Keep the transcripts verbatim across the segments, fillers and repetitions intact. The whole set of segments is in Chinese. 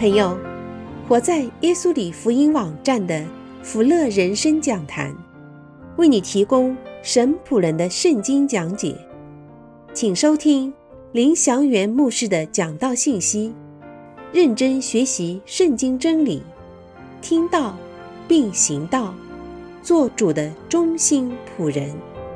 朋友，活在耶稣里福音网站的福乐人生讲坛，为你提供神仆人的圣经讲解，请收听林祥元牧师的讲道信息，认真学习圣经真理，听道并行道，做主的忠心仆人。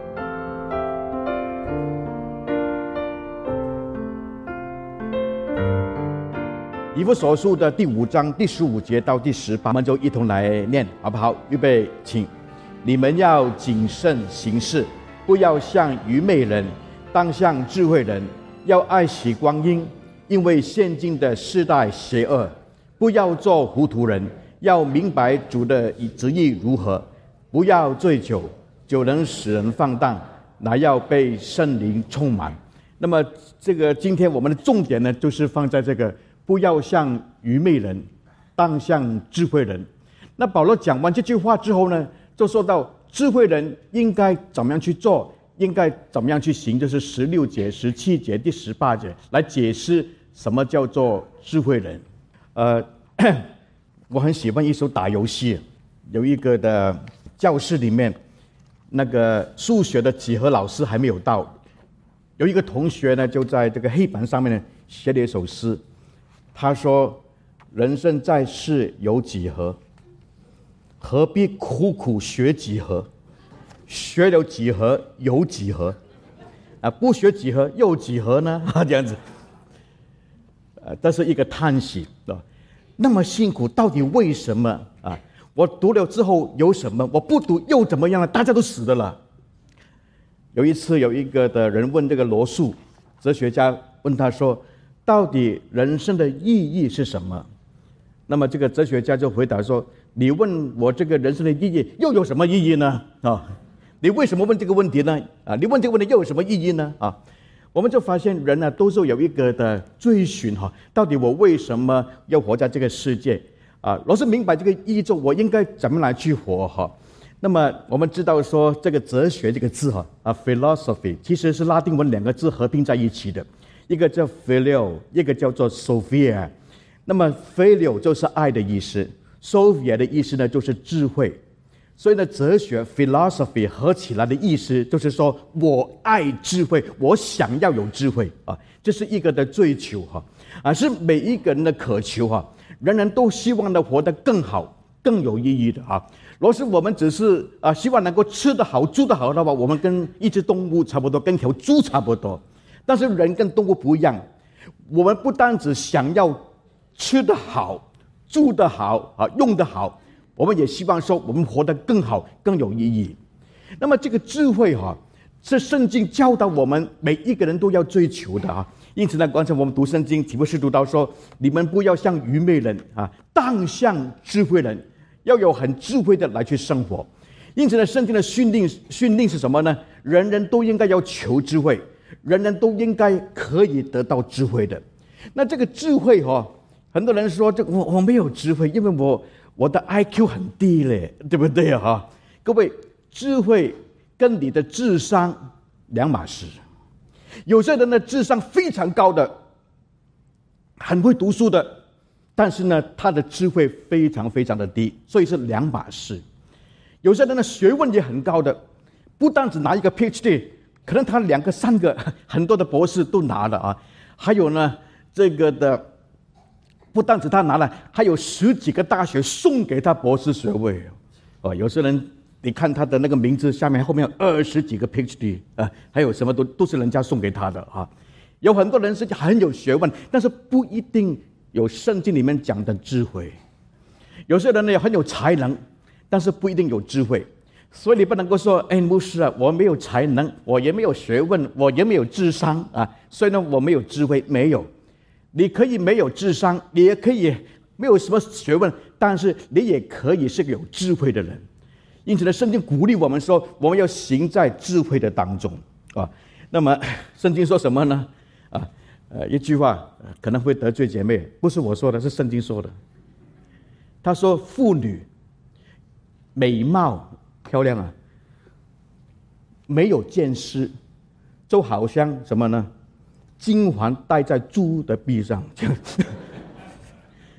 以弗所书的第五章第十五节到第十八，我们就一同来念，好不好？预备，请。你们要谨慎行事，不要像愚昧人，当像智慧人，要爱惜光阴，因为现今的世代邪恶。不要做糊涂人，要明白主的旨意如何。不要醉酒，酒能使人放荡，乃要被圣灵充满。那么，这个今天我们的重点呢，就是放在这个。不要像愚昧人，当像智慧人。那保罗讲完这句话之后呢，就说到智慧人应该怎么样去做，应该怎么样去行，就是十六节、十七节、第十八节来解释什么叫做智慧人。呃，我很喜欢一首打游戏，有一个的教室里面，那个数学的几何老师还没有到，有一个同学呢就在这个黑板上面呢写了一首诗。他说：“人生在世有几何？何必苦苦学几何？学了几何有几何？啊，不学几何又几何呢？啊，这样子。呃，这是一个叹息啊。那么辛苦，到底为什么啊？我读了之后有什么？我不读又怎么样呢？大家都死的了。有一次，有一个的人问这个罗素哲学家，问他说。”到底人生的意义是什么？那么这个哲学家就回答说：“你问我这个人生的意义，又有什么意义呢？啊，你为什么问这个问题呢？啊，你问这个问题又有什么意义呢？啊，我们就发现人呢、啊，都是有一个的追寻哈，到底我为什么要活在这个世界？啊，若是明白这个意义之后，我应该怎么来去活哈？那么我们知道说，这个哲学这个字哈啊 ，philosophy 其实是拉丁文两个字合并在一起的。一个叫 phileo， 一个叫做 Sophia。那么 phileo 就是爱的意思 ，Sophia 的意思呢就是智慧。所以呢，哲学 philosophy 合起来的意思就是说我爱智慧，我想要有智慧啊，这是一个的追求哈，啊是每一个人的渴求哈，人人都希望呢活得更好、更有意义的啊。若是我们只是啊希望能够吃得好、住得好的话，我们跟一只动物差不多，跟一条猪差不多。但是人跟动物不一样，我们不单只想要吃得好、住得好、啊用得好，我们也希望说我们活得更好、更有意义。那么这个智慧哈、啊，是圣经教导我们每一个人都要追求的啊。因此呢，刚才我们读圣经，岂不是读到说，你们不要像愚昧人啊，当像智慧人，要有很智慧的来去生活。因此呢，圣经的训令训令是什么呢？人人都应该要求智慧。人人都应该可以得到智慧的。那这个智慧哦，很多人说这我我没有智慧，因为我我的 I Q 很低嘞，对不对啊？各位，智慧跟你的智商两码事。有些人的智商非常高的，很会读书的，但是呢，他的智慧非常非常的低，所以是两码事。有些人的学问也很高的，不但只拿一个 P H D。可能他两个、三个、很多的博士都拿了啊，还有呢，这个的不单止他拿了，还有十几个大学送给他博士学位哦。有些人你看他的那个名字下面后面有二十几个 P H D 啊，还有什么都都是人家送给他的啊。有很多人是很有学问，但是不一定有圣经里面讲的智慧。有些人呢也很有才能，但是不一定有智慧。所以你不能够说，哎，牧师啊，我没有才能，我也没有学问，我也没有智商啊，所以呢，我没有智慧。没有，你可以没有智商，你也可以没有什么学问，但是你也可以是个有智慧的人。因此呢，圣经鼓励我们说，我们要行在智慧的当中啊。那么，圣经说什么呢？啊，呃，一句话可能会得罪姐妹，不是我说的，是圣经说的。他说，妇女美貌。漂亮啊，没有见识，就好像什么呢？金环戴在猪的臂上，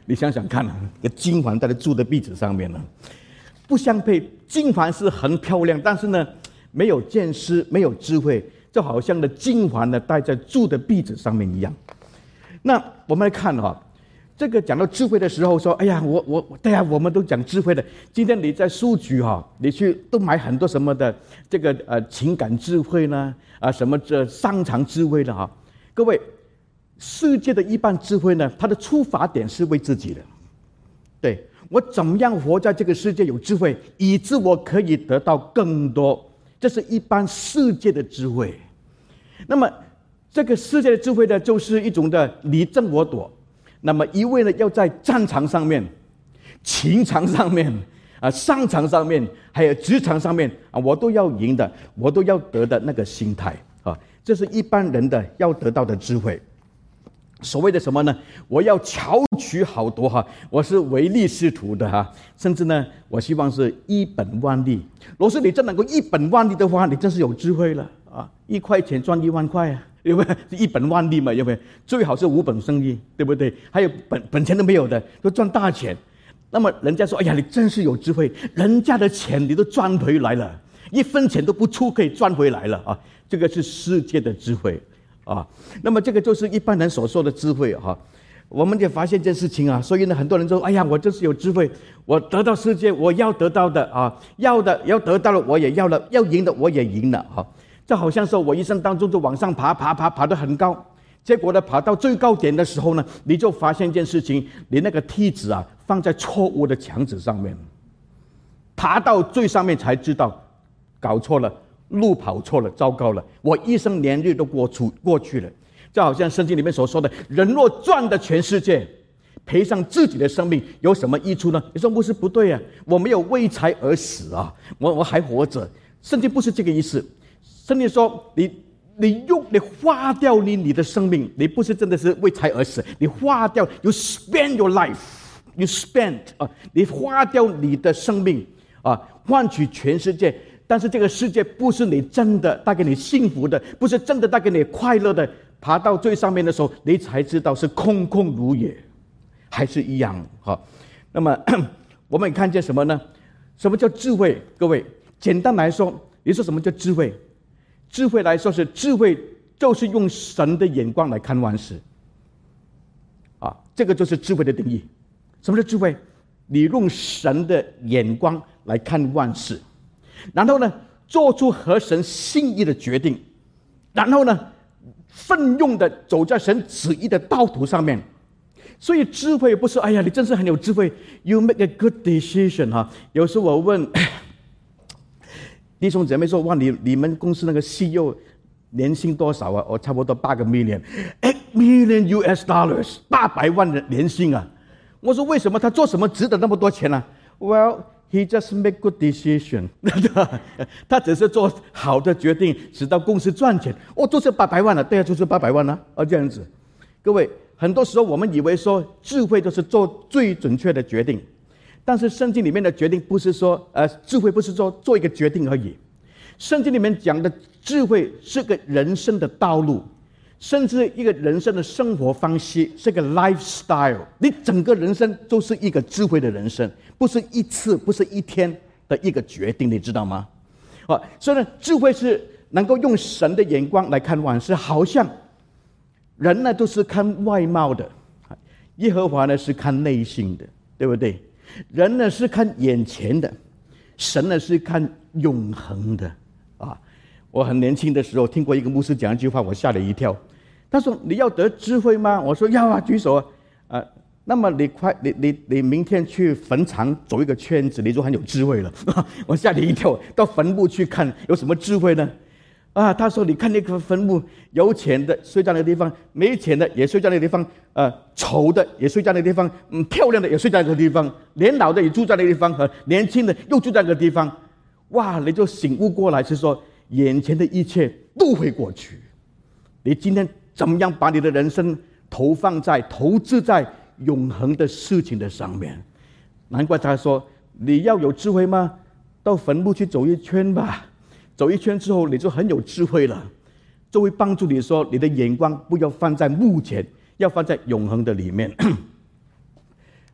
你想想看啊，一个金环戴在猪的鼻子上面呢，不相配。金环是很漂亮，但是呢，没有见识，没有智慧，就好像呢金环呢戴在猪的鼻子上面一样。那我们来看哈、哦，这个讲到智慧的时候说，哎呀，我我对呀、啊，我们都讲智慧的。今天你在书局哈、哦，你去都买很多什么的这个呃情感智慧呢，啊什么这商场智慧的哈、哦，各位。世界的一般智慧呢，它的出发点是为自己的，对，我怎么样活在这个世界有智慧，以致我可以得到更多，这是一般世界的智慧。那么这个世界的智慧呢，就是一种的你争我夺。那么一位呢，要在战场上面、情场上面啊、商场上面，还有职场上面啊，我都要赢的，我都要得的那个心态啊，这是一般人的要得到的智慧。所谓的什么呢？我要巧取豪夺哈，我是唯利是图的哈，甚至呢，我希望是一本万利。若是你真能够一本万利的话，你真是有智慧了啊！一块钱赚一万块啊，因为一本万利嘛，因为最好是无本生意，对不对？还有本本钱都没有的，都赚大钱。那么人家说：“哎呀，你真是有智慧，人家的钱你都赚回来了，一分钱都不出可以赚回来了啊！”这个是世界的智慧。啊，那么这个就是一般人所说的智慧哈、啊。我们也发现一件事情啊，所以呢，很多人说：“哎呀，我真是有智慧，我得到世界，我要得到的啊，要的要得到了，我也要了，要赢的我也赢了。”哈，这好像说我一生当中就往上爬，爬爬爬得很高，结果呢，爬到最高点的时候呢，你就发现一件事情，你那个梯子啊放在错误的墙纸上面，爬到最上面才知道搞错了。路跑错了，糟糕了！我一生年日都过出过去了，就好像圣经里面所说的：“人若赚得全世界，赔上自己的生命，有什么益处呢？”你说牧师不对啊，我没有为财而死啊，我我还活着。圣经不是这个意思，圣经说你你用你花掉你你的生命，你不是真的是为财而死，你花掉 ，you spend your life，you spend 啊，你花掉你的生命啊，换取全世界。但是这个世界不是你真的带给你幸福的，不是真的带给你快乐的。爬到最上面的时候，你才知道是空空如也，还是一样哈。那么我们看见什么呢？什么叫智慧？各位，简单来说，你说什么叫智慧？智慧来说是智慧，就是用神的眼光来看万事。啊，这个就是智慧的定义。什么叫智慧？你用神的眼光来看万事。然后呢，做出合神心意的决定，然后呢，奋勇的走在神旨意的道途上面。所以智慧不是哎呀，你真是很有智慧 ，you make a good decision 哈。有时我问弟兄姐妹说：“哇，你你们公司那个 C E O 年薪多少啊？”我差不多八个 million，eight million U S dollars， 八百万的年薪啊。我说为什么他做什么值得那么多钱呢、啊、？Well。He just make good decision 他只是做好的决定，使到公司赚钱。哦，就是八百万了，对啊，就是八百万了，哦，这样子。各位，很多时候我们以为说智慧就是做最准确的决定，但是圣经里面的决定不是说，呃，智慧不是说做一个决定而已。圣经里面讲的智慧是个人生的道路，甚至一个人生的生活方式，是个 lifestyle。你整个人生都是一个智慧的人生。不是一次，不是一天的一个决定，你知道吗？啊，所以呢，智慧是能够用神的眼光来看万事，好像人呢都是看外貌的，耶和华呢是看内心的，对不对？人呢是看眼前的，神呢是看永恒的。啊，我很年轻的时候听过一个牧师讲一句话，我吓了一跳。他说：“你要得智慧吗？”我说：“要啊，举手啊。”啊。那么你快，你你你明天去坟场走一个圈子，你就很有智慧了。我吓你一跳，到坟墓去看有什么智慧呢？啊，他说你看那个坟墓，有钱的睡在那个地方，没钱的也睡在那个地方，呃，丑的也睡在那个地方，嗯，漂亮的也睡在那个地方，年老的也住在那个地方，和年轻的又住在那个地方。哇，你就醒悟过来，是说眼前的一切都会过去。你今天怎么样把你的人生投放在、投资在永恒的事情的上面？难怪他说你要有智慧吗？到坟墓去走一圈吧，走一圈之后你就很有智慧了，就会帮助你说你的眼光不要放在目前，要放在永恒的里面。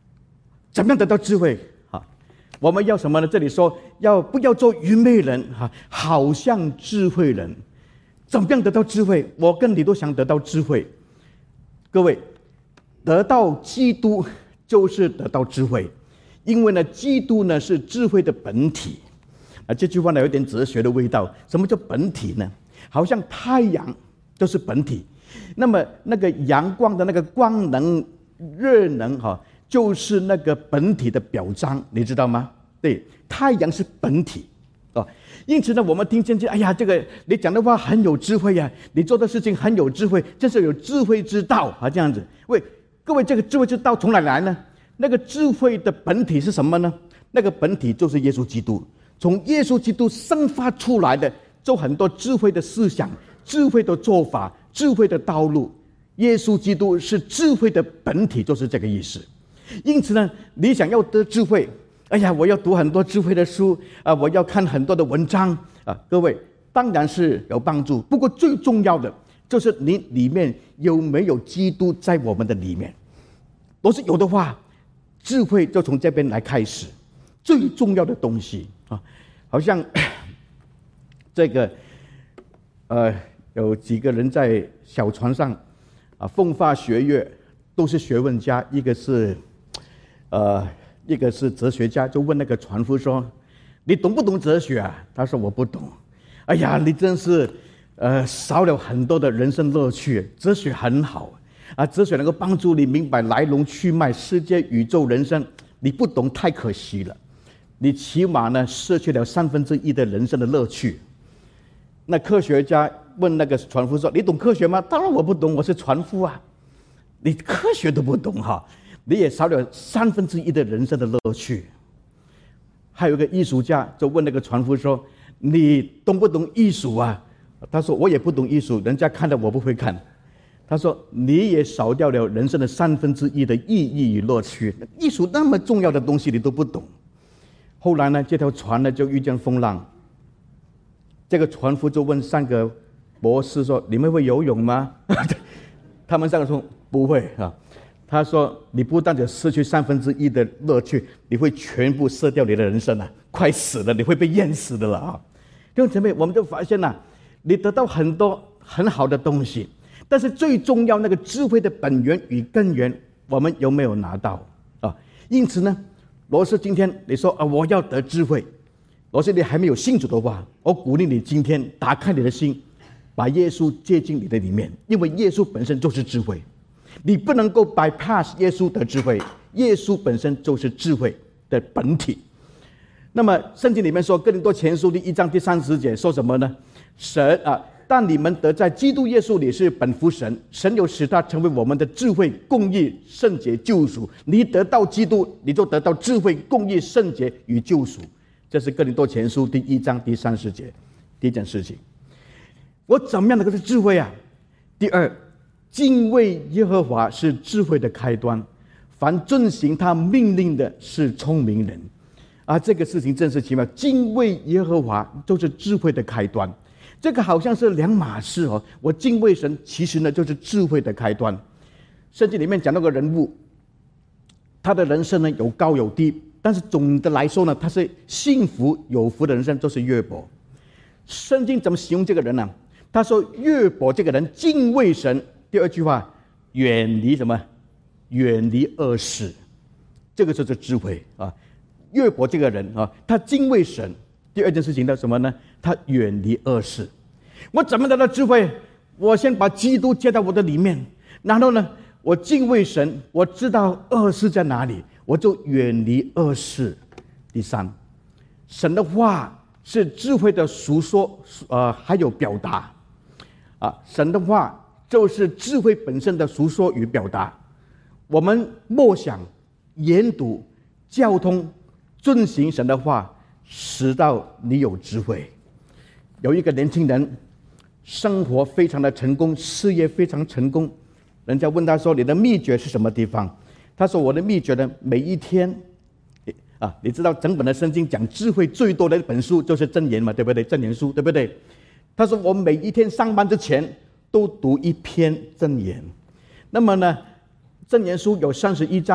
怎么样得到智慧啊？我们要什么呢？这里说要不要做愚昧人啊？好像智慧人。怎么样得到智慧？我跟你都想得到智慧。各位，得到基督就是得到智慧，因为呢，基督呢是智慧的本体。啊，这句话呢有点哲学的味道。什么叫本体呢？好像太阳就是本体，那么那个阳光的那个光能、热能哈、啊，就是那个本体的表彰，你知道吗？对，太阳是本体。哦，因此呢，我们听见这，哎呀，这个你讲的话很有智慧呀、啊，你做的事情很有智慧，真是有智慧之道啊，这样子。喂，各位，这个智慧之道从哪来呢？那个智慧的本体是什么呢？那个本体就是耶稣基督，从耶稣基督生发出来的，就很多智慧的思想、智慧的做法、智慧的道路。耶稣基督是智慧的本体，就是这个意思。因此呢，你想要得智慧，哎呀，我要读很多智慧的书啊，我要看很多的文章啊。各位，当然是有帮助，不过最重要的就是你里面有没有基督在我们的里面。若是有的话，智慧就从这边来开始。最重要的东西啊，好像这个呃，有几个人在小船上啊，风花雪月，都是学问家，一个是呃。一个是哲学家，就问那个船夫说：“你懂不懂哲学啊？”他说：“我不懂。”哎呀，你真是呃少了很多的人生乐趣。哲学很好啊，哲学能够帮助你明白来龙去脉、世界、宇宙、人生。你不懂太可惜了，你起码呢失去了三分之一的人生的乐趣。那科学家问那个船夫说：“你懂科学吗？”当然我不懂，我是船夫啊。你科学都不懂哈。你也少了三分之一的人生的乐趣。还有一个艺术家就问那个船夫说：“你懂不懂艺术啊？”他说：“我也不懂艺术，人家看了我不会看。”他说：“你也少掉了人生的三分之一的意义与乐趣。艺术那么重要的东西你都不懂。”后来呢，这条船呢就遇见风浪。这个船夫就问三个博士说：“你们会游泳吗？”他们三个说：“不会啊。”他说：“你不但只失去三分之一的乐趣，你会全部失掉你的人生啊！快死了，你会被淹死的了啊！”弟兄姐妹，我们就发现了、啊，你得到很多很好的东西，但是最重要那个智慧的本源与根源，我们有没有拿到啊？因此呢，若是今天你说啊，我要得智慧，若是你还没有信主的话，我鼓励你今天打开你的心，把耶稣接进你的里面，因为耶稣本身就是智慧。你不能够 bypass 耶稣的智慧，耶稣本身就是智慧的本体。那么圣经里面说，哥林多前书第一章第三十节说什么呢？神啊，但你们得在基督耶稣里是本乎神，神有使他成为我们的智慧、公义、圣洁、救赎。你得到基督，你就得到智慧、公义、圣洁与救赎。这是哥林多前书第一章第三十节第一件事情。我怎么样能够是智慧啊？第二，敬畏耶和华是智慧的开端，凡遵行他命令的是聪明人。啊，这个事情真是奇妙。敬畏耶和华就是智慧的开端，这个好像是两码事哦。我敬畏神，其实呢就是智慧的开端。圣经里面讲到个人物，他的人生呢有高有低，但是总的来说呢，他是幸福有福的人生，就是约伯。圣经怎么形容这个人呢？他说约伯这个人敬畏神。第二句话，远离什么？远离恶事，这个就是智慧啊。约伯这个人啊，他敬畏神。第二件事情叫什么呢？他远离恶事。我怎么得到智慧？我先把基督接到我的里面，然后呢，我敬畏神，我知道恶事在哪里，我就远离恶事。第三，神的话是智慧的述说，呃，还有表达啊。神的话就是智慧本身的述说与表达。我们默想、研读、交通、遵行神的话，使到你有智慧。有一个年轻人，生活非常的成功，事业非常成功。人家问他说：“你的秘诀是什么地方？”他说：“我的秘诀呢，每一天啊，你知道整本的圣经讲智慧最多的一本书就是箴言嘛，对不对？箴言书，对不对？”他说：“我每一天上班之前都读一篇箴言。那么呢，箴言书有三十一章，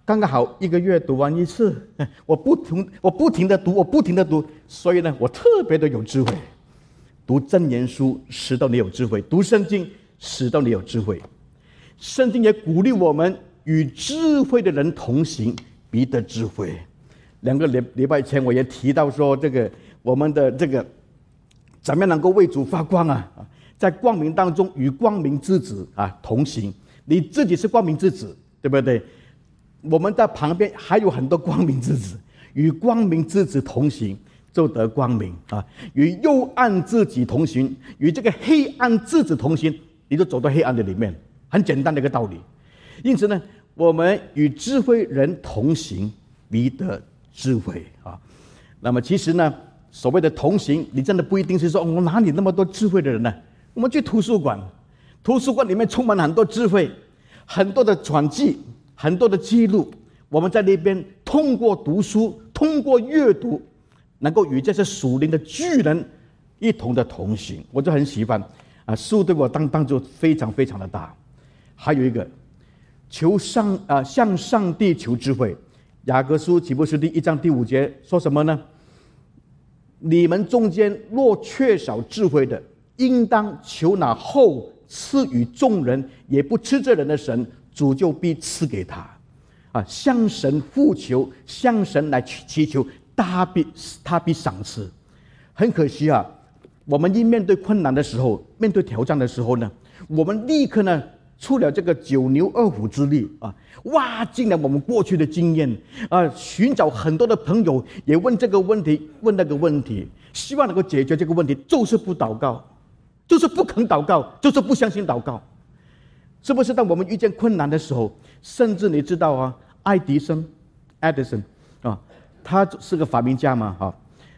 刚刚好一个月读完一次，我不停我不停的读，我不停的读，所以呢，我特别的有智慧。读箴言书使到你有智慧，读圣经使到你有智慧。圣经也鼓励我们与智慧的人同行，必得智慧。两个礼礼拜前我也提到说，这个我们的这个怎么样能够为主发光啊？在光明当中与光明之子啊同行。你自己是光明之子，对不对？我们在旁边还有很多光明之子，与光明之子同行，就得光明啊！与幽暗之子同行，与这个黑暗之子同行，你就走到黑暗的里面。很简单的一个道理。因此呢，我们与智慧人同行，必得智慧啊。那么其实呢，所谓的同行，你真的不一定是说我、哦、哪里那么多智慧的人呢？我们去图书馆，图书馆里面充满了很多智慧，很多的传记，很多的记录。我们在那边通过读书，通过阅读，能够与这些属灵的巨人一同的同行，我就很喜欢啊。书对我当帮助非常非常的大。还有一个，求上啊向上帝求智慧。雅各书启示书第一章第五节说什么呢？你们中间若缺少智慧的，应当求那后赐予众人也不吃这人的神，主就必赐给他。啊，向神呼求，向神来祈求，他必他必赏赐。很可惜啊，我们一面对困难的时候，面对挑战的时候呢，我们立刻呢出了这个九牛二虎之力啊，挖尽了我们过去的经验啊，寻找很多的朋友，也问这个问题，问那个问题，希望能够解决这个问题，就是不祷告，就是不肯祷告，就是不相信祷告。是不是当我们遇见困难的时候，甚至你知道啊，爱迪生 Edison 啊，他是个发明家嘛啊，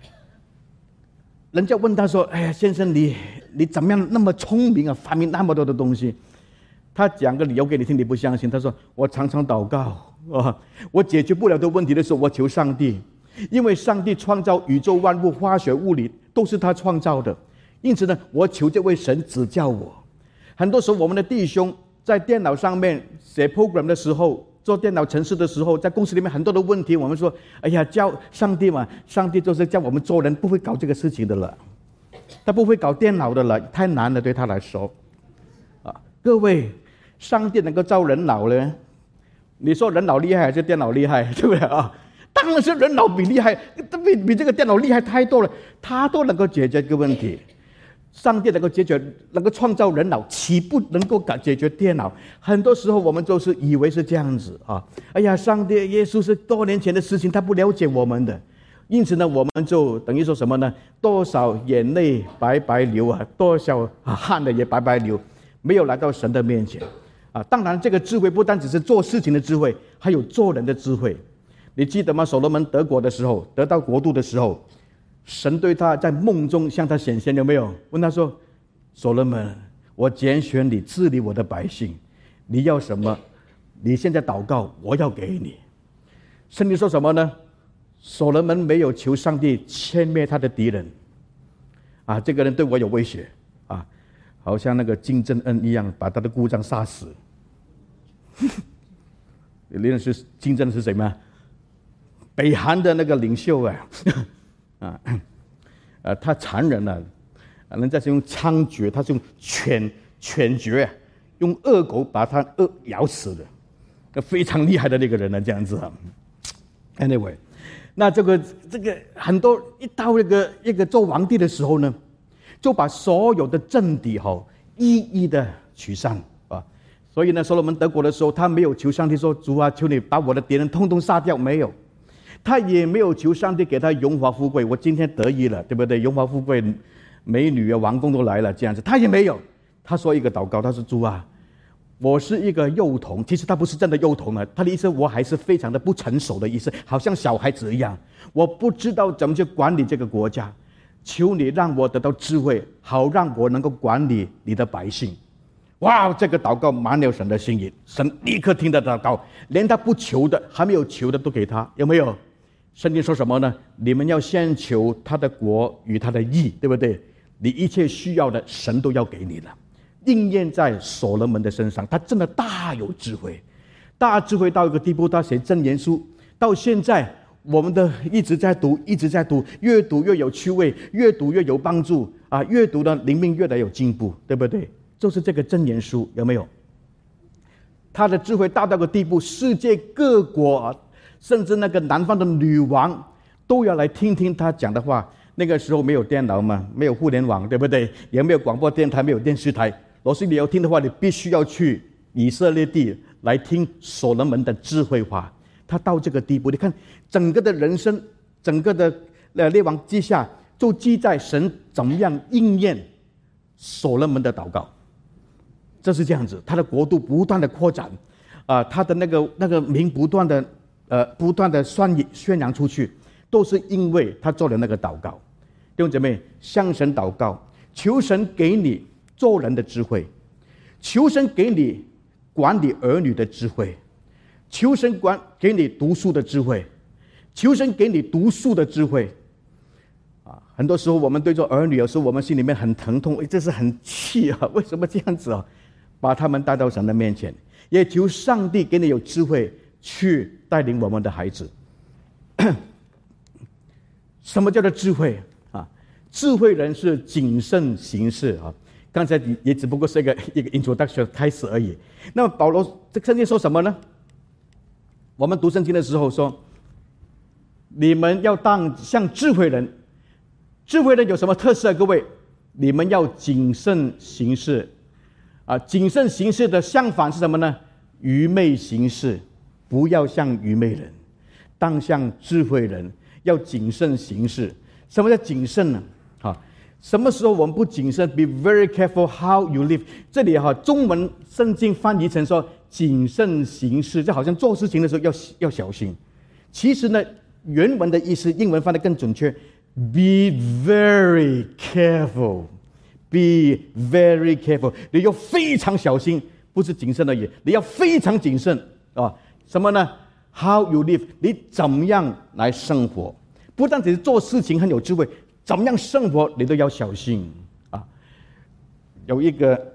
人家问他说：“哎呀，先生，你你怎么样那么聪明啊，发明那么多的东西？”他讲个理由给你听，你不相信。他说：“我常常祷告啊，我解决不了的问题的时候，我求上帝，因为上帝创造宇宙万物、化学、物理都是他创造的，因此呢，我求这位神指教我。很多时候，我们的弟兄在电脑上面写 program 的时候，做电脑程式的时候，在公司里面很多的问题，我们说：哎呀，教上帝嘛，上帝就是叫我们做人，不会搞这个事情的了，他不会搞电脑的了，太难了，对他来说。啊，各位。”上帝能够造人脑呢？你说人脑厉害还是电脑厉害？对不对啊？当然是人脑比厉害，比比这个电脑厉害太多了。他都能够解决这个问题，上帝能够解决，能够创造人脑，岂不能够解决电脑？很多时候我们都是以为是这样子啊。哎呀，上帝耶稣是多年前的事情，他不了解我们的，因此呢，我们就等于说什么呢？多少眼泪白白流啊，多少汗的也白白流，没有来到神的面前。啊，当然，这个智慧不单只是做事情的智慧，还有做人的智慧。你记得吗？所罗门得国的时候，得到国度的时候，神对他在梦中向他显现，有没有？问他说：“所罗门，我拣选你治理我的百姓，你要什么？你现在祷告，我要给你。”圣经说什么呢？所罗门没有求上帝歼灭他的敌人。啊，这个人对我有威胁啊。好像那个金正恩一样，把他的故障杀死。你认识金正恩是谁吗？北韩的那个领袖啊，啊，呃，他残忍了、啊，人家是用枪决，他是用犬犬决，用恶狗把他恶咬死的，非常厉害的那个人呢，这样子啊。Anyway， 那这个这个很多一到那个一个做皇帝的时候呢，就把所有的政敌哈一一的取散啊，所以呢，所罗门得国的时候，他没有求上帝说：“主啊，求你把我的敌人通通杀掉。”没有，他也没有求上帝给他荣华富贵。我今天得意了，对不对？荣华富贵，美女啊，王公都来了，这样子，他也没有。他说一个祷告，他说：“主啊，我是一个幼童。”其实他不是真的幼童啊，他的意思我还是非常的不成熟的意思，好像小孩子一样，我不知道怎么去管理这个国家。求你让我得到智慧，好让我能够管理你的百姓。哇，这个祷告满了神的心意，神立刻听到祷告，连他不求的、还没有求的都给他，有没有？圣经说什么呢？你们要先求他的国与他的义，对不对？你一切需要的，神都要给你了。应验在所罗门的身上，他真的大有智慧。 大智慧到一个地步，他写箴言书，到现在我们的一直在读，一直在读，越读越有趣味，越读越有帮助啊！越读的灵命越来越有进步，对不对？就是这个箴言书，有没有？他的智慧大到个地步，世界各国，甚至那个南方的女王都要来听听他讲的话。那个时候没有电脑嘛，没有互联网，对不对？也没有广播电台，没有电视台。若是你要听的话，你必须要去以色列地来听所罗门的智慧话。他到这个地步，你看整个的人生，整个的呃列王记下，就记载神怎么样应验所罗门的祷告。这是这样子，他的国度不断的扩展，啊、呃，他的那个那个名不断的呃不断的宣宣扬出去，都是因为他做了那个祷告。弟兄姐妹，向神祷告，求神给你做人的智慧，求神给你管理儿女的智慧，求神管给你读书的智慧，求神给你读书的智慧。啊，很多时候我们对做儿女，有时候我们心里面很疼痛，这是很气啊！为什么这样子啊？把他们带到神的面前，也求上帝给你有智慧去带领我们的孩子。什么叫做智慧啊？智慧人是谨慎行事啊。刚才也只不过是一个一个 introduction 开始而已。那么保罗这圣经说什么呢？我们读圣经的时候说，你们要当像智慧人。智慧人有什么特色？各位，你们要谨慎行事啊！谨慎行事的相反是什么呢？愚昧行事。不要像愚昧人，当像智慧人。要谨慎行事。什么叫谨慎呢？啊，什么时候我们不谨慎 ？Be very careful how you live。这里哈、啊，中文圣经翻译成说谨慎行事，就好像做事情的时候要要小心。其实呢，原文的意思，英文翻得更准确。Be very careful, be very careful。你要非常小心，不是谨慎而已，你要非常谨慎啊！什么呢 ？How you live， 你怎么样来生活？不但只是做事情很有智慧，怎么样生活你都要小心啊！有一个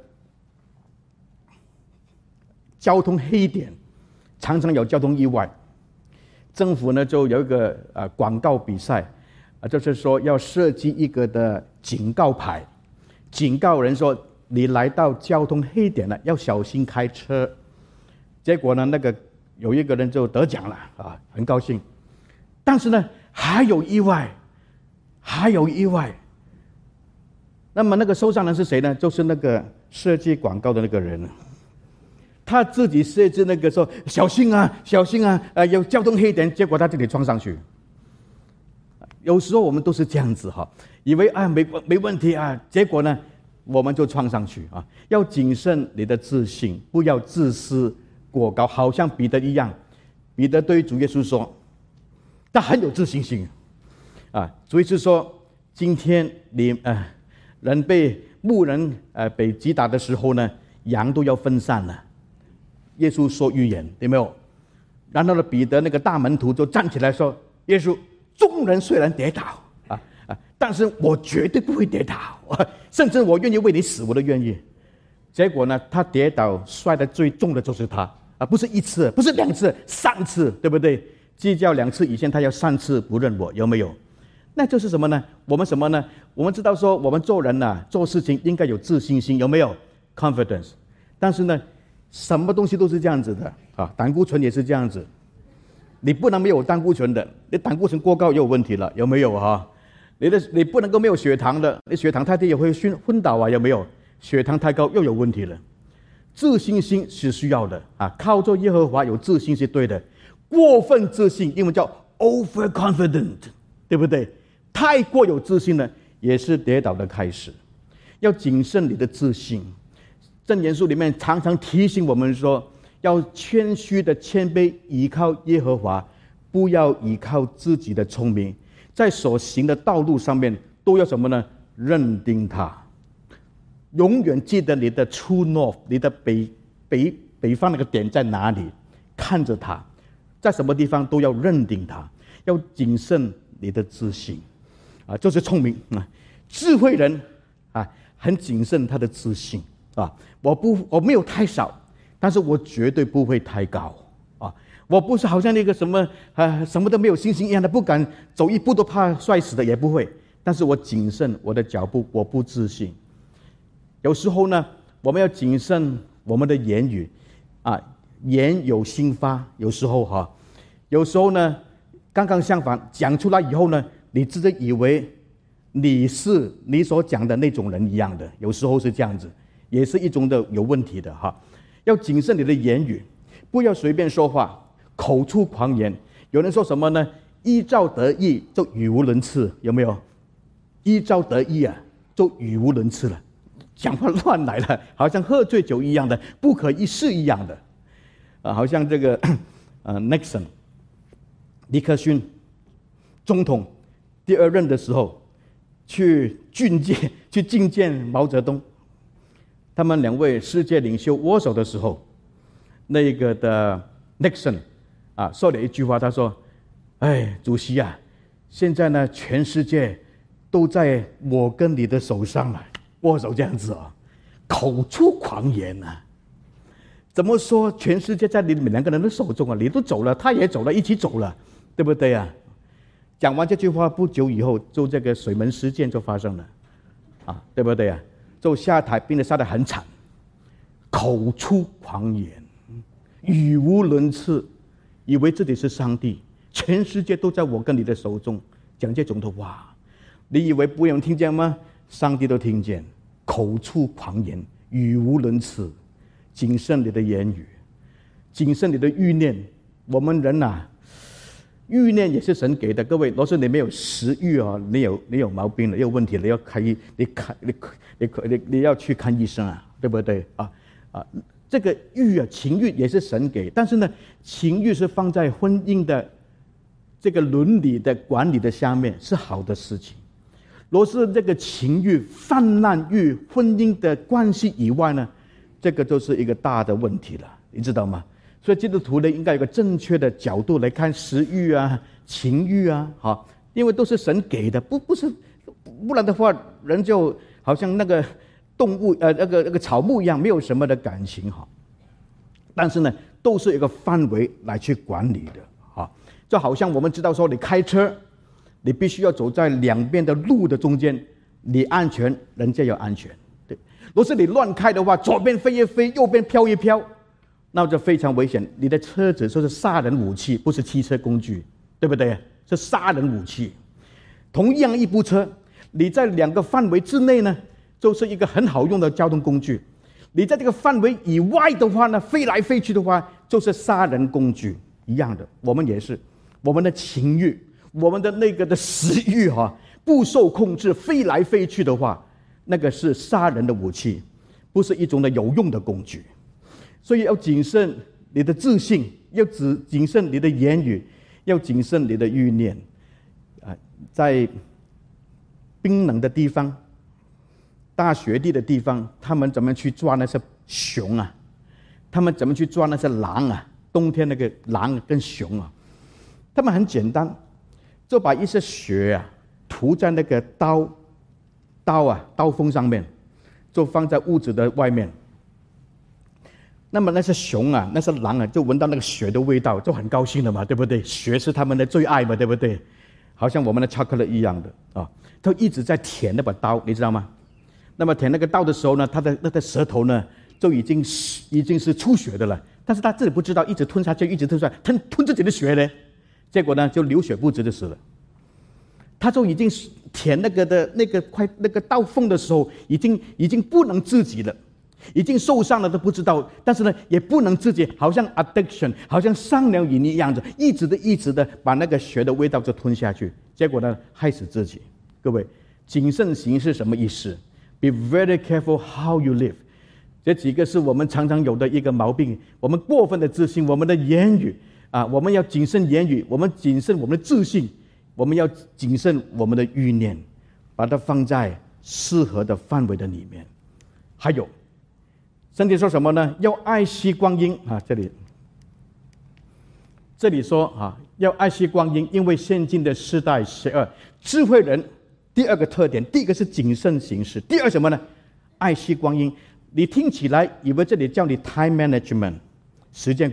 交通黑点，常常有交通意外，政府呢就有一个呃广告比赛。就是说要设计一个的警告牌，警告人说你来到交通黑点了，要小心开车。结果呢，那个有一个人就得奖了啊，很高兴。但是呢，还有意外，还有意外。那么那个受伤人是谁呢？就是那个设计广告的那个人，他自己设置那个说小心啊，小心啊，呃，有交通黑点，结果他自己撞上去。有时候我们都是这样子哈，以为啊没没问题啊，结果呢我们就撞上去啊。要谨慎你的自信，不要自私过高，好像彼得一样。彼得对主耶稣说，他很有自信心啊。主耶稣说，今天你呃人被牧人呃被击打的时候呢，羊都要分散了。耶稣说预言，对没有？然后呢，彼得那个大门徒就站起来说，耶稣。众人虽然跌倒啊啊，但是我绝对不会跌倒，甚至我愿意为你死，我都愿意。结果呢，他跌倒摔得最重的就是他啊，不是一次，不是两次，三次，对不对？计较两次以前，他要三次不认我，有没有？那就是什么呢？我们什么呢？我们知道说，我们做人呐、啊，做事情应该有自信心，有没有 confidence？ 但是呢，什么东西都是这样子的啊，胆固醇也是这样子。你不能没有胆固醇的，你胆固醇过高也有问题了，有没有哈？你的你不能够没有血糖的，你血糖太低也会昏昏倒啊，有没有？血糖太高又有问题了。自信心是需要的啊，靠着耶和华有自信是对的。过分自信，英文叫 overconfident， 对不对？太过有自信了，也是跌倒的开始。要谨慎你的自信。箴言书里面常常提醒我们说。要谦虚的谦卑，依靠耶和华，不要依靠自己的聪明，在所行的道路上面都要什么呢？认定他，永远记得你的 true north， 你的北北北方那个点在哪里，看着他，在什么地方都要认定他，要谨慎你的自信，啊，就是聪明啊，智慧人啊，很谨慎他的自信啊，我不我没有太少。但是我绝对不会太高啊！我不是好像那个什么呃什么都没有信心一样的，不敢走一步都怕摔死的，也不会。但是我谨慎我的脚步，我不自信。有时候呢，我们要谨慎我们的言语啊，言有心发。有时候哈，有时候呢，刚刚相反，讲出来以后呢，你自己以为你是你所讲的那种人一样的，有时候是这样子，也是一种的有问题的哈。要谨慎你的言语，不要随便说话，口出狂言。有人说什么呢？依照得意就语无伦次，有没有？依照得意啊，就语无伦次了，讲话乱来了，好像喝醉酒一样的，不可一世一样的。啊，好像这个呃 Nixon 尼克逊总统第二任的时候，去觐见去觐见毛泽东。他们两位世界领袖握手的时候，那个的 Nixon 啊说了一句话，他说：“哎，主席啊，现在呢，全世界都在我跟你的手上了。”握手这样子啊，口出狂言啊！怎么说？全世界在你们两个人的手中啊，你都走了，他也走了，一起走了，对不对啊？讲完这句话不久以后，就这个水门事件就发生了，啊，对不对啊？就下台，并且下得很惨，口出狂言，语无伦次，以为自己是上帝，全世界都在我跟你的手中，讲这种的话，你以为不用听见吗？上帝都听见，口出狂言，语无伦次，谨慎你的言语，谨慎你的欲念。我们人啊，欲念也是神给的，各位，若是你没有食欲啊，你有你有毛病了，有问题了，要看医，你看你你你你要去看医生啊，对不对啊？啊，这个欲啊，情欲也是神给，但是呢，情欲是放在婚姻的这个伦理的管理的下面，是好的事情。若是这个情欲泛滥于婚姻的关系以外呢，这个就是一个大的问题了，你知道吗？所以基督徒呢，应该有个正确的角度来看食欲啊、情欲啊，哈，因为都是神给的，不不是，不然的话，人就好像那个动物呃那个那个草木一样，没有什么的感情哈。但是呢，都是一个范围来去管理的哈，就好像我们知道说，你开车，你必须要走在两边的路的中间，你安全，人家要安全。对，若是你乱开的话，左边飞一飞，右边飘一飘，那就非常危险。你的车子就是杀人武器，不是汽车工具，对不对？是杀人武器。同样一部车，你在两个范围之内呢，就是一个很好用的交通工具；你在这个范围以外的话呢，飞来飞去的话，就是杀人工具一样的。我们也是，我们的情欲，我们的那个的食欲哈、啊，不受控制，飞来飞去的话，那个是杀人的武器，不是一种的有用的工具。所以要谨慎你的自信，要谨慎你的言语，要谨慎你的欲念。啊，在冰冷的地方、大雪地的地方，他们怎么去抓那些熊啊？他们怎么去抓那些狼啊？冬天那个狼跟熊啊，他们很简单，就把一些雪啊涂在那个刀刀啊刀锋上面，就放在屋子的外面。那么那些熊啊，那些狼啊，就闻到那个血的味道，就很高兴了嘛，对不对？血是他们的最爱嘛，对不对？好像我们的巧克力一样的啊，他一直在舔那把刀，你知道吗？那么舔那个刀的时候呢，他的那个舌头呢，就已经已经是出血的了，但是他自己不知道，一直吞下去，一直吞下去，吞吞自己的血呢，结果呢就流血不止就死了。他就已经舔那个的那个块那个刀锋的时候，已经已经不能自己了。已经受伤了都不知道，但是呢，也不能自己，好像 addiction， 好像上了瘾一样的，一直的、一直的把那个血的味道就吞下去，结果呢，害死自己。各位，谨慎行是什么意思 ？Be very careful how you live。这几个是我们常常有的一个毛病，我们过分的自信，我们的言语啊，我们要谨慎言语，我们谨慎我们的自信，我们要谨慎我们的欲念，把它放在适合的范围的里面。还有。圣经说什么呢？要爱惜光阴啊！这里，这里说啊，要爱惜光阴，因为现今的世代邪恶。智慧人第二个特点，第一个是谨慎行事，第二什么呢？爱惜光阴。你听起来以为这里叫你 time management 时间管理，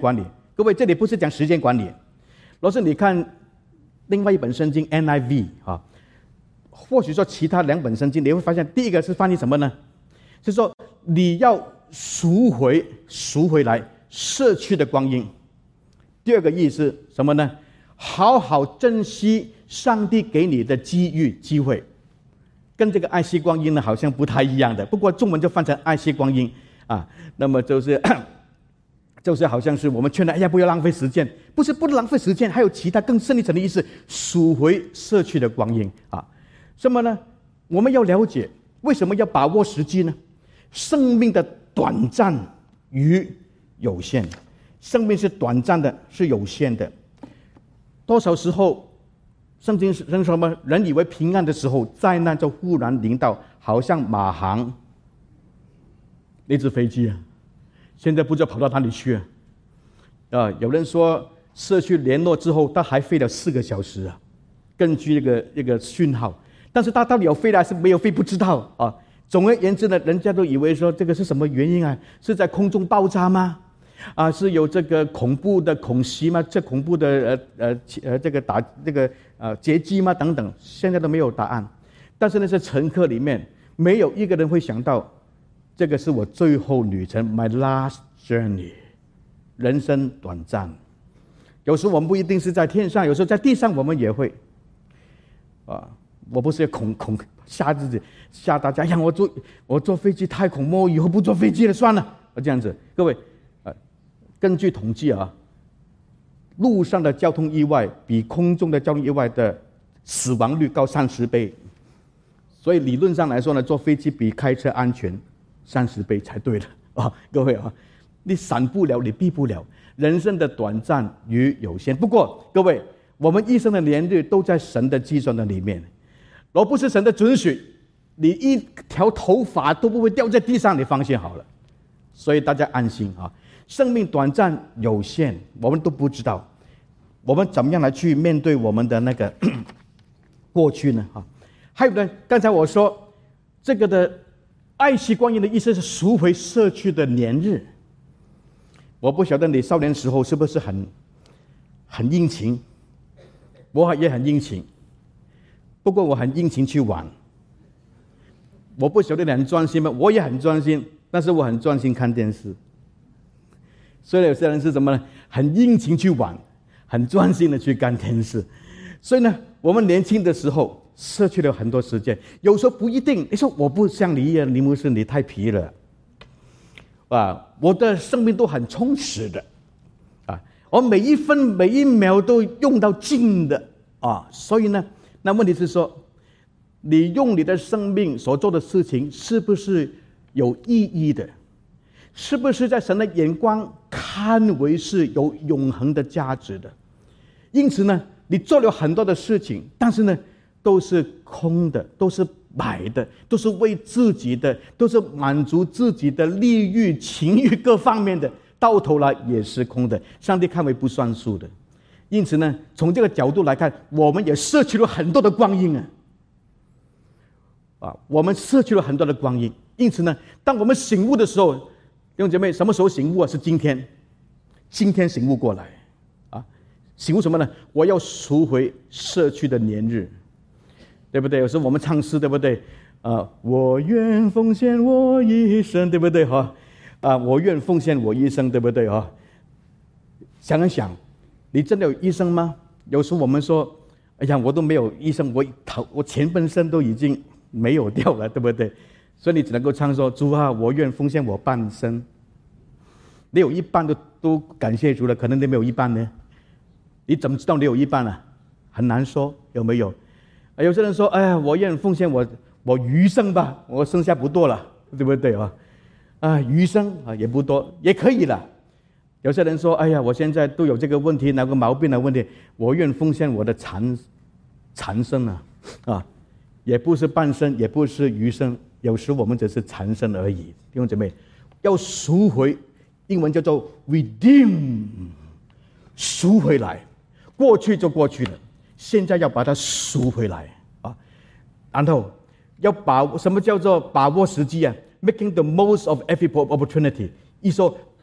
各位，这里不是讲时间管理。若是你看另外一本圣经 N I V 啊，或许说其他两本圣经，你会发现第一个是翻译什么呢？就是说你要赎回赎回来逝去的光阴。第二个意思什么呢？好好珍惜上帝给你的机遇机会，跟这个爱惜光阴呢好像不太一样的，不过中文就翻成爱惜光阴啊，那么就是就是好像是我们劝他，哎呀，不要浪费时间，不是不浪费时间，还有其他更深一层的意思，赎回逝去的光阴啊。什么呢？我们要了解为什么要把握时机呢？生命的短暂与有限，生命是短暂的，是有限的。多少时候，圣经人说什么？人以为平安的时候，灾难就忽然临到，好像马航那只飞机啊。现在不知道跑到哪里去啊！啊，有人说失去联络之后，他还飞了四个小时啊，根据这个这个讯号。但是他到底有飞还是没有飞，不知道啊。总而言之呢，人家都以为说这个是什么原因啊？是在空中爆炸吗？啊，是有这个恐怖的恐袭吗？这恐怖的呃呃呃这个打这个呃劫机吗？等等，现在都没有答案。但是那些乘客里面，没有一个人会想到。这个是我最后旅程 ，my last journey。人生短暂，有时候我们不一定是在天上，有时候在地上我们也会。啊，我不是恐恐吓自己，吓大家，哎呀，我坐我坐飞机太恐怖，以后不坐飞机了，算了，这样子。各位，呃，根据统计啊，路上的交通意外比空中的交通意外的死亡率高三十倍，所以理论上来说呢，坐飞机比开车安全。三十倍才对的啊，各位啊，你闪不了，你避不了。人生的短暂与有限。不过，各位，我们一生的年日都在神的计算的里面。若不是神的准许，你一条头发都不会掉在地上，你放心好了。所以大家安心啊，生命短暂有限，我们都不知道，我们怎么样来去面对我们的那个过去呢？啊，还有呢，刚才我说这个的。爱惜光阴的意思是赎回逝去的年日。我不晓得你少年时候是不是很很殷勤，我也很殷勤，不过我很殷勤去玩。我不晓得你很专心吗？我也很专心，但是我很专心看电视。所以有些人是什么呢？很殷勤去玩，很专心的去看电视。所以呢，我们年轻的时候。失去了很多时间，有时候不一定。你说我不像你一样，林牧师你太皮了，啊，我的生命都很充实的，啊，我每一分每一秒都用到尽的啊。所以呢，那问题是说，你用你的生命所做的事情是不是有意义的？是不是在神的眼光看为是有永恒的价值的？因此呢，你做了很多的事情，但是呢。都是空的，都是白的，都是为自己的，都是满足自己的利欲、情欲各方面的，到头来也是空的。上帝看为不算数的。因此呢，从这个角度来看，我们也失去了很多的光阴啊！啊，我们失去了很多的光阴。因此呢，当我们醒悟的时候，弟兄姐妹，什么时候醒悟啊？是今天，今天醒悟过来啊！醒悟什么呢？我要赎回逝去的年日。对不对？有时候我们唱诗，对不对？啊，我愿奉献我一生，对不对？哈，啊，我愿奉献我一生，对不对？哈，想一想，你真的有一生吗？有时候我们说，哎呀，我都没有一生，我头我前半生都已经没有掉了，对不对？所以你只能够唱说，主啊，我愿奉献我半生。你有一半都都感谢主了，可能你没有一半呢？你怎么知道你有一半啊？很难说，有没有？有些人说：“哎呀，我愿奉献我我余生吧，我剩下不多了，对不对啊？啊，余生啊也不多，也可以了。”有些人说：“哎呀，我现在都有这个问题，哪个毛病的问题，我愿奉献我的残残生啊，啊，也不是半生，也不是余生，有时我们只是残生而已。”弟兄姐妹，要赎回，英文叫做 redeem， 赎回来，过去就过去了。现在要把它赎回来啊，然后要把什么叫做把握时机啊 ？Making the most of every opportunity。一说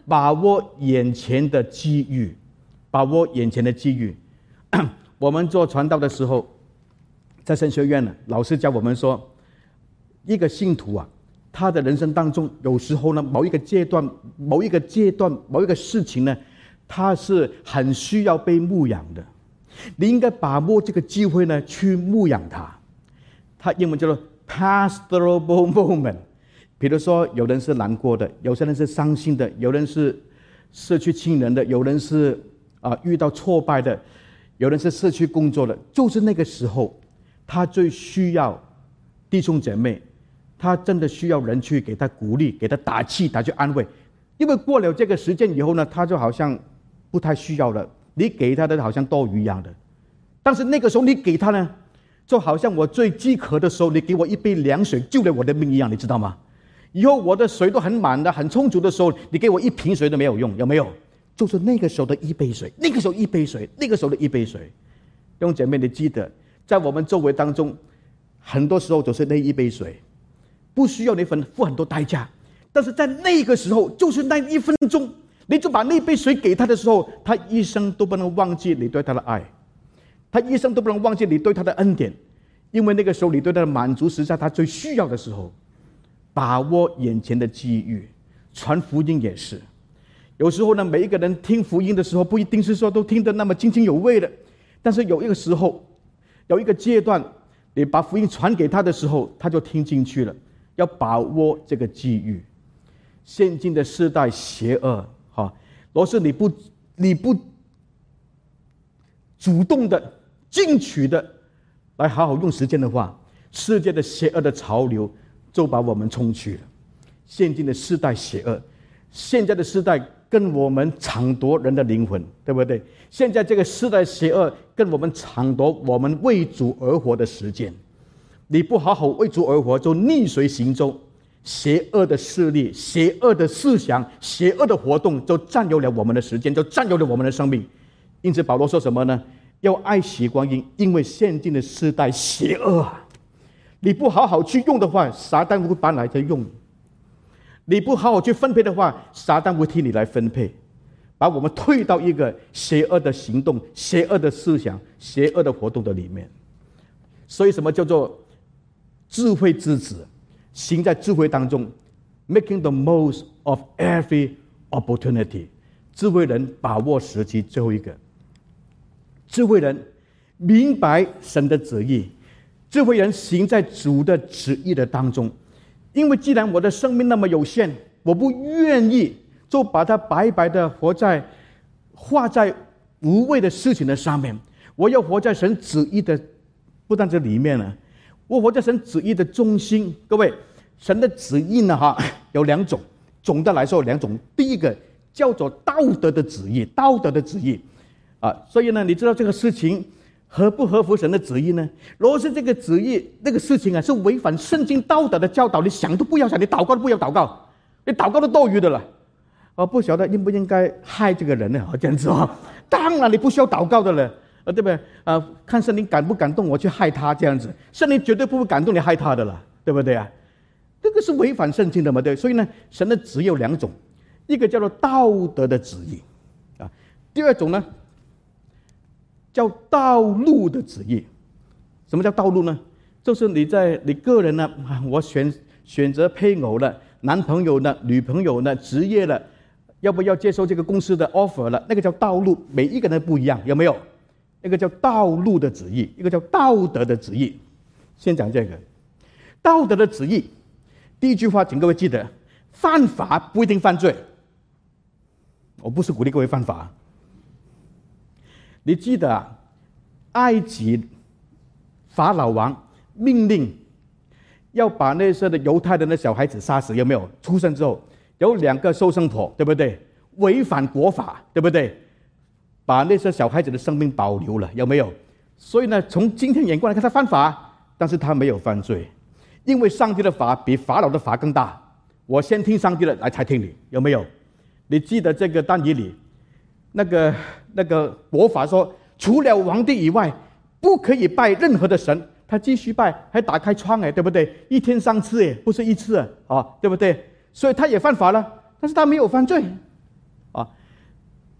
把握眼前的机遇，把握眼前的机遇。我们做传道的时候，在神学院呢，老师教我们说，一个信徒啊，他的人生当中，有时候呢，某一个阶段、某一个阶段、某一个事情呢，他是很需要被牧养的。你应该把握这个机会呢，去牧养他。他英文叫做 pastoral moment。比如说，有人是难过的，有些人是伤心的，有人是失去亲人的，有人是啊、呃、遇到挫败的，有人是失去工作的。就是那个时候，他最需要弟兄姐妹，他真的需要人去给他鼓励，给他打气，他去安慰。因为过了这个时间以后呢，他就好像不太需要了，你给他的好像多余一样的。但是那个时候你给他呢，就好像我最饥渴的时候，你给我一杯凉水，救了我的命一样，你知道吗？以后我的水都很满的、很充足的时候，你给我一瓶水都没有用，有没有？就是那个时候的一杯水，那个时候一杯水，那个时候的一杯水。弟兄姐妹，你记得，在我们周围当中，很多时候都是那一杯水，不需要你付很多代价，但是在那个时候，就是那一分钟，你就把那杯水给他的时候，他一生都不能忘记你对他的爱，他一生都不能忘记你对他的恩典，因为那个时候你对他的满足是在他最需要的时候。把握眼前的机遇，传福音也是。有时候呢，每一个人听福音的时候，不一定是说都听得那么津津有味的，但是有一个时候，有一个阶段，你把福音传给他的时候，他就听进去了。要把握这个机遇。现今的世代邪恶，哈，若是你不你不主动的、进取的来好好用时间的话，世界的邪恶的潮流就把我们冲去了。现今的世代邪恶，现在的世代跟我们抢夺人的灵魂，对不对？现在这个世代邪恶跟我们抢夺我们为主而活的时间。你不好好为主而活，就逆随行舟，邪恶的势力、邪恶的思想、邪恶的活动就占有了我们的时间，就占有了我们的生命。因此保罗说什么呢？要爱惜光阴，因为现今的世代邪恶啊！你不好好去用的话，撒旦会搬来再用；你不好好去分配的话，撒旦会替你来分配，把我们推到一个邪恶的行动、邪恶的思想、邪恶的活动的里面。所以什么叫做智慧之子？行在智慧当中 ，making the most of every opportunity。智慧人把握时机。最后一个，智慧人明白神的旨意。智慧人行在主的旨意的当中，因为既然我的生命那么有限，我不愿意就把它白白的活在花在无谓的事情的上面，我要活在神旨意的，不但这里面呢，我活在神旨意的中心。各位，神的旨意呢，哈，有两种，总的来说有两种。第一个叫做道德的旨意，道德的旨意啊，所以呢，你知道这个事情合不合乎神的旨意呢？如果是这个旨意，那个事情啊是违反圣经道德的教导，你想都不要想，你祷告都不要祷告，你祷告都多余的了。我不晓得应不应该害这个人呢？这样子哦，当然你不需要祷告的了，啊，对不对？啊，看圣灵感不感动我去害他这样子，圣灵绝对不会感动你害他的了，对不对啊？这个是违反圣经的嘛，对？所以呢，神的旨意有两种，一个叫做道德的旨意，啊，第二种呢，叫道路的旨意。什么叫道路呢？就是你在你个人呢，我选选择配偶了、男朋友呢、女朋友呢、职业了，要不要接受这个公司的 offer 了？那个叫道路，每一个人不一样，有没有？那个叫道路的旨意，一个叫道德的旨意。先讲这个道德的旨意。第一句话，请各位记得，犯法不一定犯罪。我不是鼓励各位犯法。你记得啊，埃及法老王命令要把那些的犹太人的小孩子杀死，有没有？出生之后有两个收生婆，对不对？违反国法，对不对？把那些小孩子的生命保留了，有没有？所以呢，从今天眼光来看，他犯法，但是他没有犯罪，因为上帝的法比法老的法更大。我先听上帝的，来才听你，有没有？你记得这个但以理，那个那个国法说，除了皇帝以外，不可以拜任何的神。他继续拜，还打开窗哎，对不对？一天三次哎，不是一次啊，对不对？所以他也犯法了，但是他没有犯罪，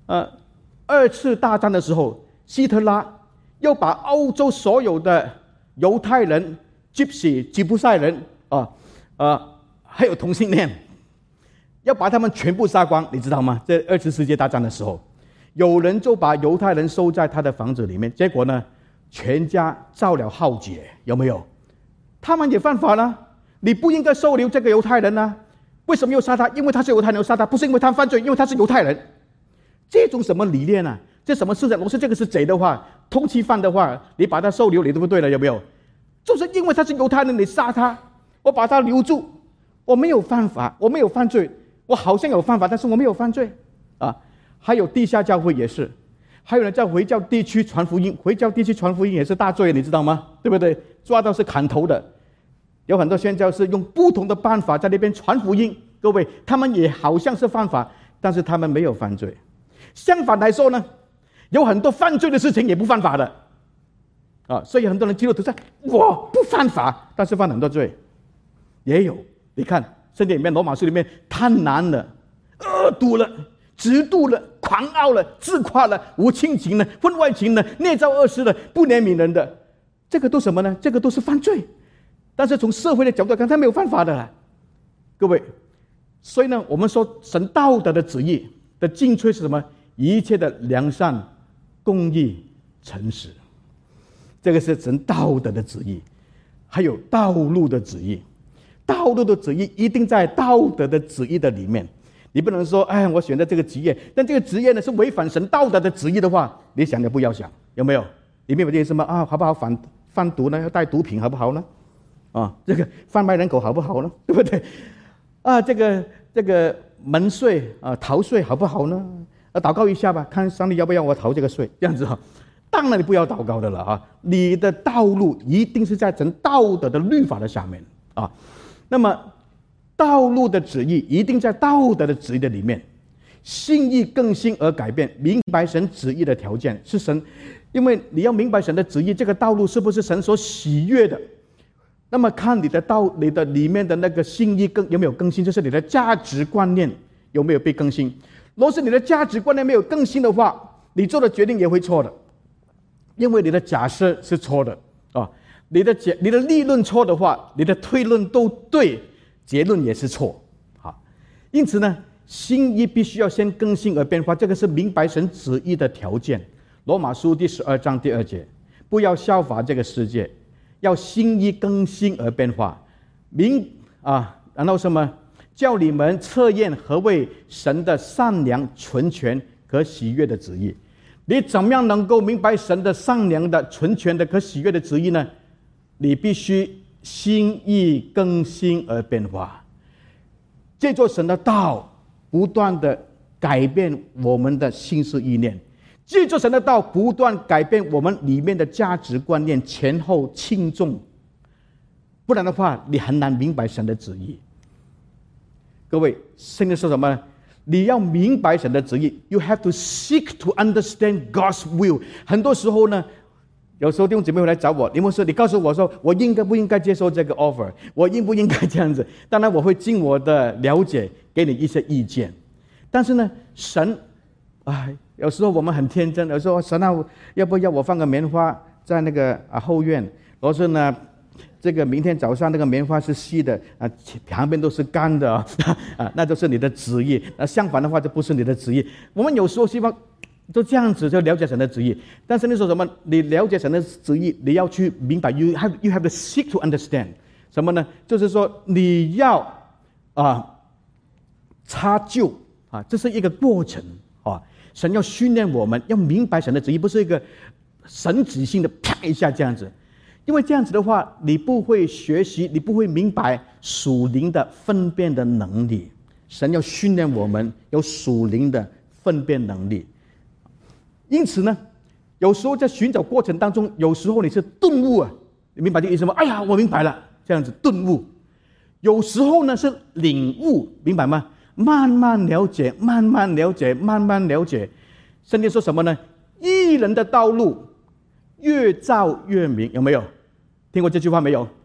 呃，二次大战的时候，希特拉又把欧洲所有的犹太人、Gypsy、吉普赛人啊，呃，还有同性恋，要把他们全部杀光，你知道吗？在二次世界大战的时候，有人就把犹太人收在他的房子里面，结果呢，全家遭了浩劫，有没有？他们也犯法了，你不应该收留这个犹太人呢、啊？为什么要杀他？因为他是犹太人，要杀他，不是因为他犯罪，因为他是犹太人。这种什么理念啊？这什么事情？如果是这个是贼的话，通缉犯的话，你把他收留，你对不对了？有没有？就是因为他是犹太人，你杀他，我把他留住，我没有犯法，我没有犯罪，我好像有犯法，但是我没有犯罪啊。还有地下教会也是，还有人在回教地区传福音，回教地区传福音也是大罪，你知道吗？对不对？抓到是砍头的。有很多宣教士用不同的办法在那边传福音，各位，他们也好像是犯法，但是他们没有犯罪。相反来说呢，有很多犯罪的事情也不犯法的啊，所以很多人基督徒说我不犯法，但是犯很多罪，也有。你看圣经里面，罗马书里面，贪婪了、恶毒了、嫉妒了、狂傲了、自夸了、无亲情了、婚外情了、捏造恶事了、不怜悯人的，这个都什么呢？这个都是犯罪。但是从社会的角度来看，他没有犯法的啦，各位。所以呢，我们说神道德的旨意的精粹是什么？一切的良善、公义、诚实，这个是神道德的旨意。还有道路的旨意，道路的旨意一定在道德的旨意的里面。你不能说，哎，我选择这个职业，但这个职业呢是违反神道德的旨意的话，你想也不要想，有没有？你明白这意思吗？啊，好不好？贩贩毒呢，要带毒品，好不好呢？啊，这个贩卖人口好不好呢？对不对？啊，这个这个门税啊，逃税好不好呢？啊，祷告一下吧，看上帝要不要我逃这个税，这样子哈、啊。当然你不要祷告的了啊，你的道路一定是在神道德的律法的下面啊。那么道路的旨意一定在道德的旨意的里面，心意更新而改变，明白神旨意的条件是神，因为你要明白神的旨意，这个道路是不是神所喜悦的？那么看你的道，你的里面的那个心意更有没有更新，就是你的价值观念有没有被更新。若是你的价值观念没有更新的话，你做的决定也会错的，因为你的假设是错的啊，你的假你的立论错的话，你的推论都对，结论也是错啊。因此呢，心意必须要先更新而变化，这个是明白神旨意的条件。罗马书第十二章第二节，不要效法这个世界，要心意更新而变化，明啊，然后什么？叫你们测验何谓神的善良、纯全、可喜悦的旨意。你怎么样能够明白神的善良的、纯全的、可喜悦的旨意呢？你必须心意更新而变化，借着神的道，不断的改变我们的心思意念，借着神的道，不断改变我们里面的价值观念，前后轻重。不然的话，你很难明白神的旨意。各位，圣经说什么？你要明白神的旨意 ，You have to seek to understand God's will。很多时候呢，有时候弟兄姊妹会来找我，你们说，你告诉我说，我应该不应该接受这个 offer？ 我应不应该这样子？当然，我会尽我的了解，给你一些意见。但是呢，神，哎，有时候我们很天真，有时候神啊，要不要我放个棉花在那个啊后院？然后呢？这个明天早上那个棉花是细的啊，旁边都是干的啊，啊，那就是你的旨意。那相反的话，就不是你的旨意。我们有时候希望就这样子就了解神的旨意，但是你说什么？你了解神的旨意，你要去明白 ，you have you have to seek to understand 什么呢？就是说你要啊插就啊，这是一个过程啊。神要训练我们，要明白神的旨意，不是一个神旨性的啪一下这样子。因为这样子的话，你不会学习，你不会明白属灵的分辨的能力。神要训练我们有属灵的分辨能力。因此呢，有时候在寻找过程当中，有时候你是顿悟啊，你明白这个意思吗？哎呀，我明白了，这样子顿悟。有时候呢是领悟，明白吗？慢慢了解，慢慢了解，慢慢了解。圣经说什么呢？义人的道路越照越明，有没有？听过这句话没有？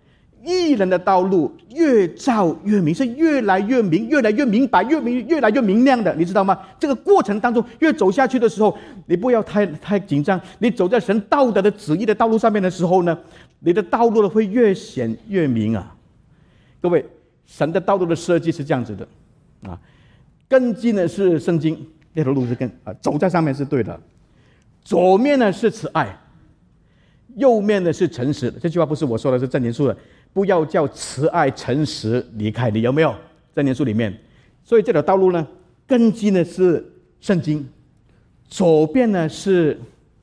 义人的道路越照越明，是越来越明，越来越明白，越明越来越明亮的，你知道吗？这个过程当中越走下去的时候，你不要太太紧张，你走在神道德的旨意的道路上面的时候呢，你的道路会越显越明啊。各位，神的道路的设计是这样子的啊，根基呢是圣经，那条路是根啊，走在上面是对的。左面呢是慈爱，右面呢是诚实。这句话不是我说的，是箴言书的。不要叫慈爱诚实离开你，有没有？箴言书里面。所以这条道路呢，根基呢是圣经，左边呢是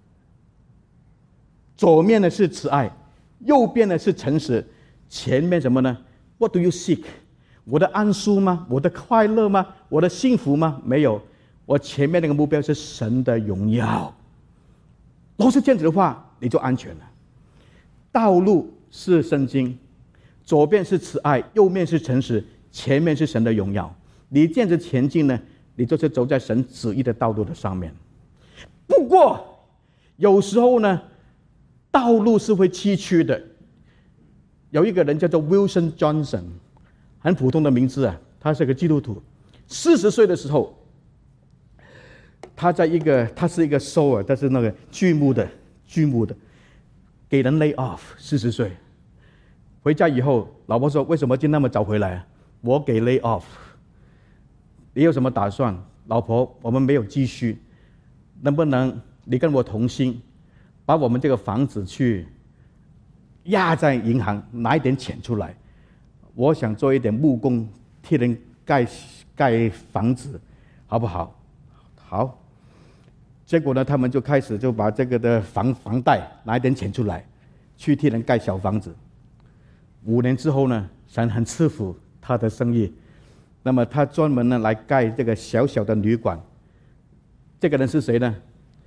左面呢是慈爱，右边呢是诚实，前面什么呢？ What do you seek？ 我的安舒吗？我的快乐吗？我的幸福吗？没有，我前面那个目标是神的荣耀。都是这样子的话，你就安全了。道路是圣经，左边是慈爱，右面是诚实，前面是神的荣耀。你这样子前进呢，你就是走在神旨意的道路的上面。不过有时候呢，道路是会崎岖的。有一个人叫做 Wilson Johnson， 很普通的名字啊，他是个基督徒。四十岁的时候，他在一个，他是一个收尔，但是那个锯木的，锯木的，给人 lay off。四十岁回家以后，老婆说：“为什么今天那么早回来？”我给 lay off。你有什么打算？老婆，我们没有积蓄，能不能你跟我同心，把我们这个房子去压在银行，拿一点钱出来？我想做一点木工，替人盖盖房子，好不好？好。结果呢，他们就开始就把这个的房房贷拿一点钱出来，去替人盖小房子。五年之后呢，神很赐福他的生意。那么他专门呢来盖这个小小的旅馆。这个人是谁呢？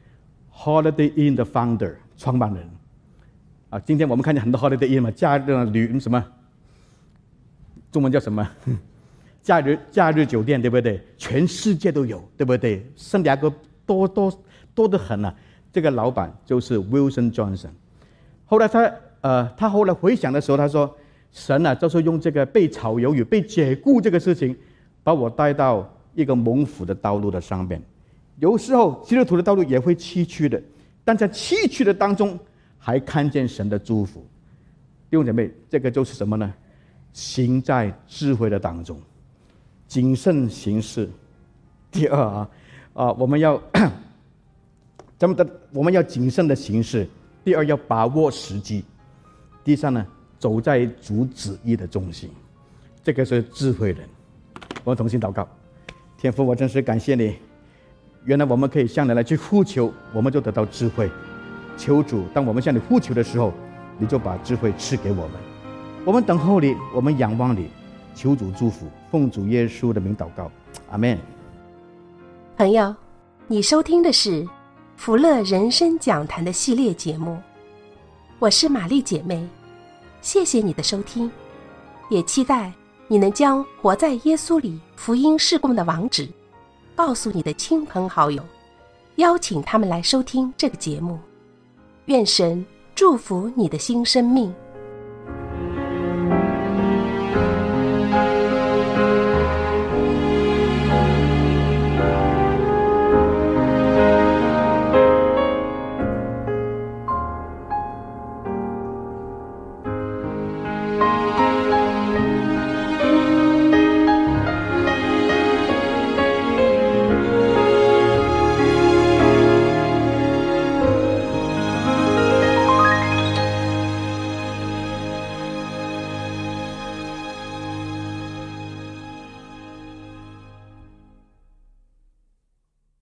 Holiday Inn 的 founder 创办人。啊，今天我们看见很多 Holiday Inn 嘛，假日旅什么？中文叫什么？假日假日酒店，对不对？全世界都有，对不对？圣地亚哥多多多得很啊！这个老板就是 Wilson Johnson。后来他呃，他后来回想的时候，他说：“神啊，就是用这个被炒鱿鱼、被解雇这个事情，把我带到一个蒙福的道路的上面。有时候基督徒的道路也会崎岖的，但在崎岖的当中，还看见神的祝福。弟兄姐妹，这个就是什么呢？行在智慧的当中，谨慎行事。第二啊。”啊，我们要咱们的我们要谨慎的行事。第二，要把握时机。第三呢，走在主旨意的中心，这个是智慧人。我们同心祷告，天父，我真是感谢你。原来我们可以向你来去呼求，我们就得到智慧。求主，当我们向你呼求的时候，你就把智慧赐给我们。我们等候你，我们仰望你，求主祝福，奉主耶稣的名祷告，阿们。 朋友，你收听的是福乐人生讲坛的系列节目，我是玛丽姐妹，谢谢你的收听，也期待你能将活在耶稣里福音事工的网址告诉你的亲朋好友，邀请他们来收听这个节目。愿神祝福你的新生命。